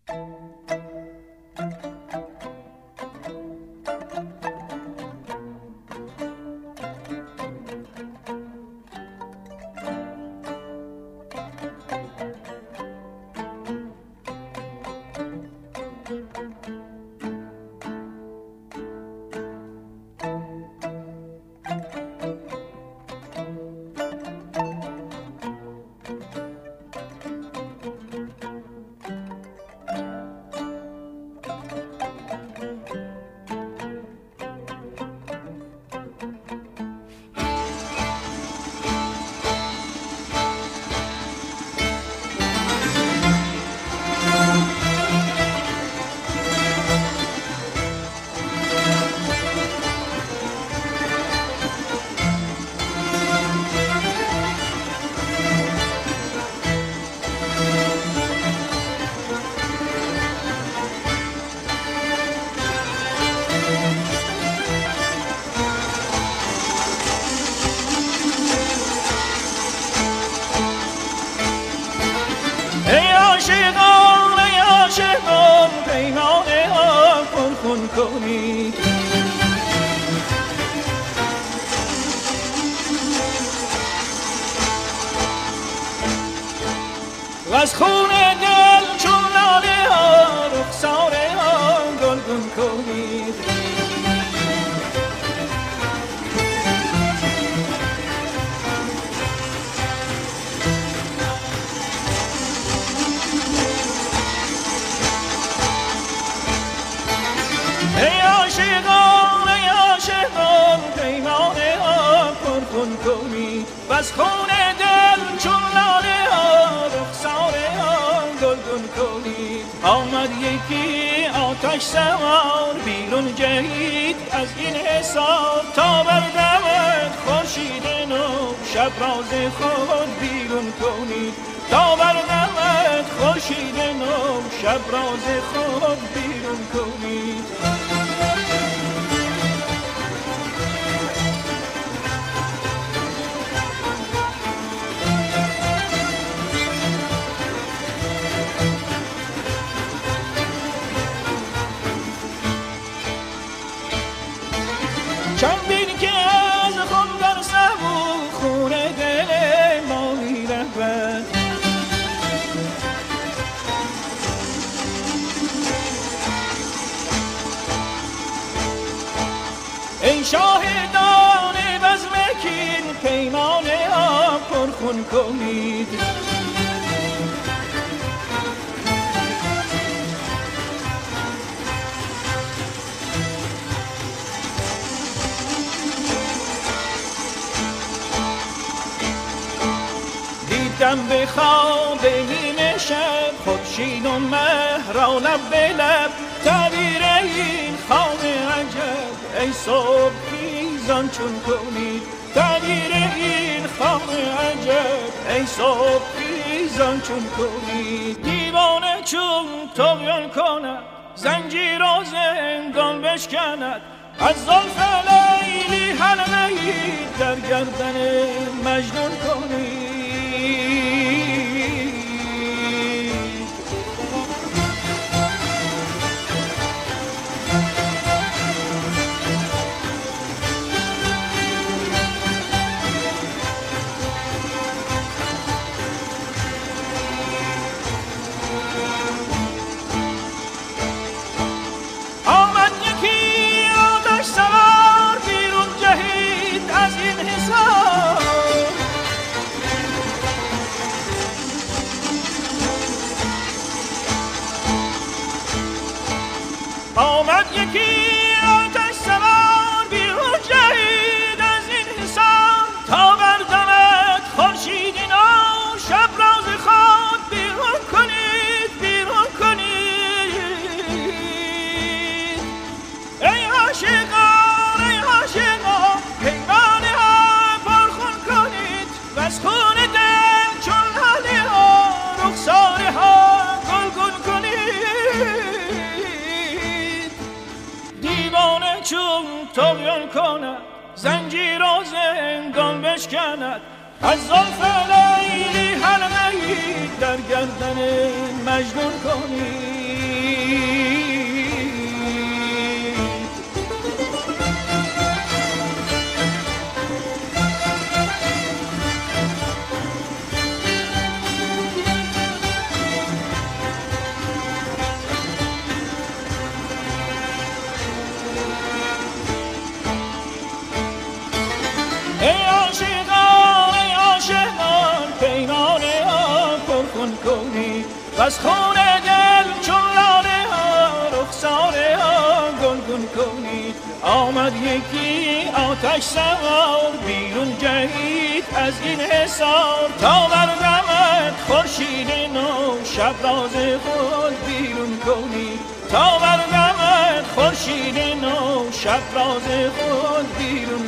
از خون دل چون لاله ها رخسار ها گلگون کنید. ای عاشقان ای عاشقان پیمانه ها پرخون کنید و از خون دل چون لاله ها رخسار ها گلگون کنید. آمد یکی آتش سوار بیرون جهید از این حصار تا بردمد خورشید نو شب راز خود بیرون کنید. تا بردمد خورشید نو شب راز خود بیرون کنید. چندین که از خون در سبو خون دل ما می رود. ای شاهدان بزم کین پیمانه ها پرخون کنید. دیدم به خواب نیمه شب خورشید و مه را لب به لب تعبیر این خواب عجب ای صبح خیزان چون کنید. تعبیر این خواب عجب ای صبح خیزان چون کنید. دیوانه چون طغیان کند زنجیر و زندان بشکند از زلف لیلی حلقه‌ای در گردن مجنون کنید. آمد یکی آتش سوار بیرون جهید از این حصار. آمد یکی آتش سوار بیرون جهید از این حصار تا بردمد خورشید نو شب راز خود بیرون کنید. بیرون کنید ای عاشقان ای عاشقان پیمانه ها پرخون کنید و از خون دل چون لاله ها رخسار ها گلگون کنید. دیوانه چون طغیان کند زنجیر و زندان بشکند از زلف لیلی حلقه‌ای در گردن مجنون کنید. بس خون دل چون لاله ها رخساره ها گلگون کنی. آمد یکی آتش سوار بیرون جهید از این حصار، تا بردمد خورشید نو شب راز خود بیرون کنی. تا بردمد خورشید نو شب راز خود بیرون